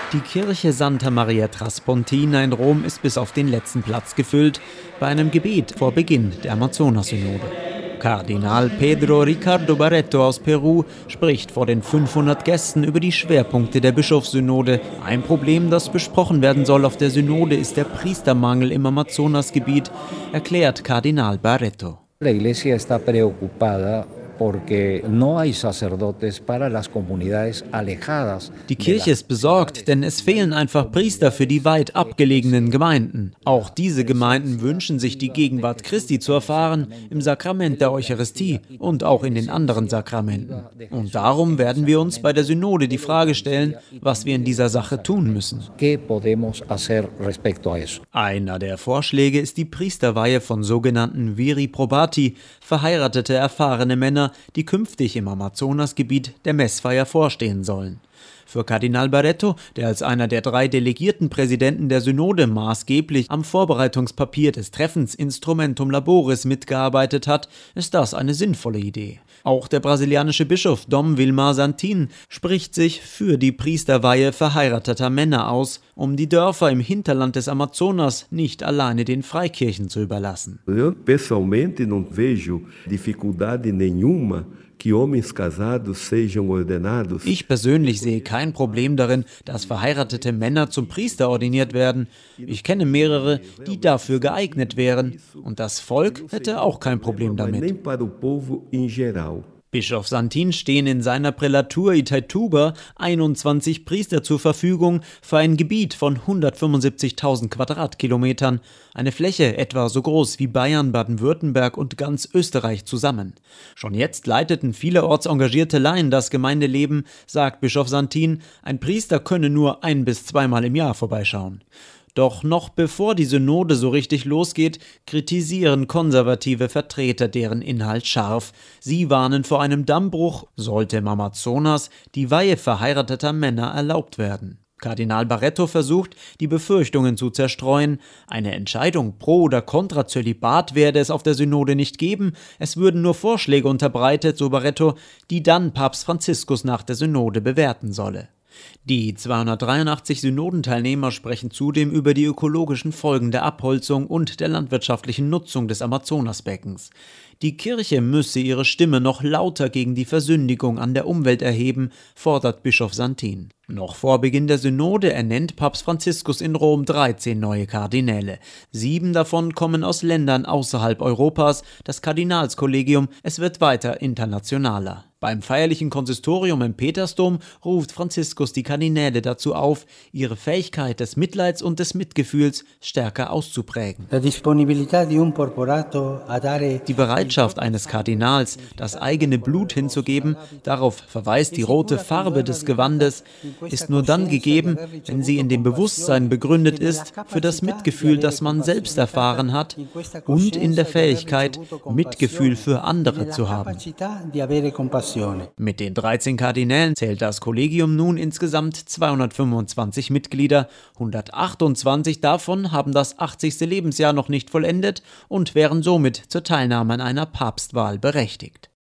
Die Kirche Santa Maria Traspontina in Rom ist bis auf den letzten Platz gefüllt bei einem Gebet vor Beginn der Amazonas-Synode. Kardinal Pedro Ricardo Barreto aus Peru spricht vor den 500 Gästen über die Schwerpunkte der Bischofssynode. Ein Problem, das besprochen werden soll auf der Synode, ist der Priestermangel im Amazonasgebiet, erklärt Kardinal Barreto. La Iglesia está preocupada porque no hay sacerdotes para las comunidades alejadas. Die Kirche ist besorgt, denn es fehlen einfach Priester für die weit abgelegenen Gemeinden. Auch diese Gemeinden wünschen sich die Gegenwart Christi zu erfahren im Sakrament der Eucharistie und auch in den anderen Sakramenten. Und darum werden wir uns bei der Synode die Frage stellen, was wir in dieser Sache tun müssen. Einer der Vorschläge ist die Priesterweihe von sogenannten Viri probati, verheiratete erfahrene Männer, die künftig im Amazonasgebiet der Messfeier vorstehen sollen. Für Kardinal Barreto, der als einer der 3 delegierten Präsidenten der Synode maßgeblich am Vorbereitungspapier des Treffens Instrumentum Laboris mitgearbeitet hat, ist das eine sinnvolle Idee. Auch der brasilianische Bischof Dom Vilmar Santin spricht sich für die Priesterweihe verheirateter Männer aus, um die Dörfer im Hinterland des Amazonas nicht alleine den Freikirchen zu überlassen. Eu pessoalmente não vejo dificuldade nenhuma. Ich persönlich sehe kein Problem darin, dass verheiratete Männer zum Priester ordiniert werden. Ich kenne mehrere, die dafür geeignet wären. Und das Volk hätte auch kein Problem damit. Bischof Santin stehen in seiner Prälatur Itaituba 21 Priester zur Verfügung für ein Gebiet von 175.000 Quadratkilometern, eine Fläche etwa so groß wie Bayern, Baden-Württemberg und ganz Österreich zusammen. Schon jetzt leiteten vielerorts engagierte Laien das Gemeindeleben, sagt Bischof Santin, ein Priester könne nur 1- bis 2-mal im Jahr vorbeischauen. Doch noch bevor die Synode so richtig losgeht, kritisieren konservative Vertreter deren Inhalt scharf. Sie warnen vor einem Dammbruch, sollte im Amazonas die Weihe verheirateter Männer erlaubt werden. Kardinal Barreto versucht, die Befürchtungen zu zerstreuen. Eine Entscheidung pro oder contra Zölibat werde es auf der Synode nicht geben. Es würden nur Vorschläge unterbreitet, so Barreto, die dann Papst Franziskus nach der Synode bewerten solle. Die 283 Synodenteilnehmer sprechen zudem über die ökologischen Folgen der Abholzung und der landwirtschaftlichen Nutzung des Amazonasbeckens. Die Kirche müsse ihre Stimme noch lauter gegen die Versündigung an der Umwelt erheben, fordert Bischof Santin. Noch vor Beginn der Synode ernennt Papst Franziskus in Rom 13 neue Kardinäle. 7 davon kommen aus Ländern außerhalb Europas, das Kardinalskollegium, es wird weiter internationaler. Beim feierlichen Konsistorium im Petersdom ruft Franziskus die Kardinäle dazu auf, ihre Fähigkeit des Mitleids und des Mitgefühls stärker auszuprägen. Die Bereitschaft eines Kardinals, das eigene Blut hinzugeben, darauf verweist die rote Farbe des Gewandes, ist nur dann gegeben, wenn sie in dem Bewusstsein begründet ist für das Mitgefühl, das man selbst erfahren hat, und in der Fähigkeit, Mitgefühl für andere zu haben. Mit den 13 Kardinälen zählt das Kollegium nun insgesamt 225 Mitglieder. 128 davon haben das 80. Lebensjahr noch nicht vollendet und wären somit zur Teilnahme an einer Papstwahl berechtigt.